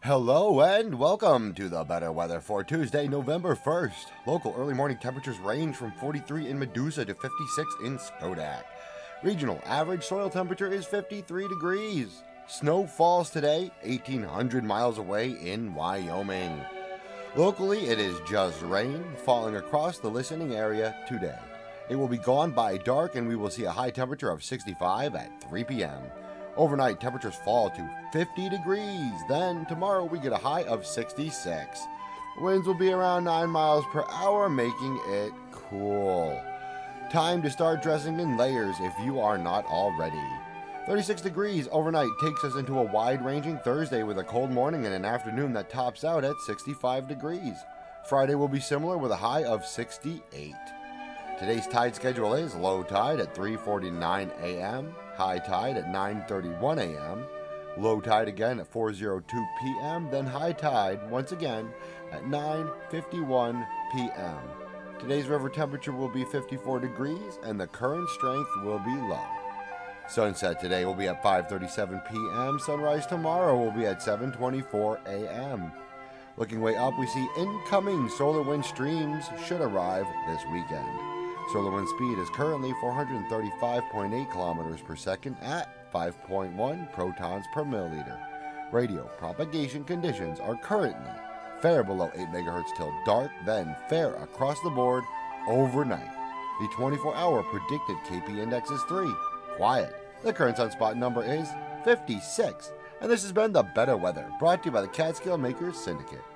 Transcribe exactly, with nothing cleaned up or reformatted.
Hello and welcome to the better weather for Tuesday, November first. Local early morning temperatures range from forty-three in Medusa to fifty-six in Schodack. Regional average soil temperature is fifty-three degrees. Snow falls today, eighteen hundred miles away in Wyoming. Locally, it is just rain falling across the listening area today. It will be gone by dark and we will see a high temperature of sixty-five at three p.m. Overnight, temperatures fall to fifty degrees. Then tomorrow we get a high of sixty-six. Winds will be around nine miles per hour, making it cool. Time to start dressing in layers if you are not already. thirty-six degrees overnight takes us into a wide-ranging Thursday with a cold morning and an afternoon that tops out at sixty-five degrees. Friday will be similar with a high of sixty-eight. Today's tide schedule is low tide at three forty-nine a.m., high tide at nine thirty-one a.m., low tide again at four oh two p.m., then high tide once again at nine fifty-one p.m. Today's river temperature will be fifty-four degrees and the current strength will be low. Sunset today will be at five thirty-seven p.m. Sunrise tomorrow will be at seven twenty-four a.m. Looking way up, we see incoming solar wind streams should arrive this weekend. Solar wind speed is currently four hundred thirty-five point eight kilometers per second at five point one protons per milliliter. Radio propagation conditions are currently fair below eight megahertz till dark, then fair across the board overnight. The twenty-four hour predicted K P index is three. Quiet. The current sunspot number is fifty-six. And this has been the Better Weather, brought to you by the Catskill Makers Syndicate.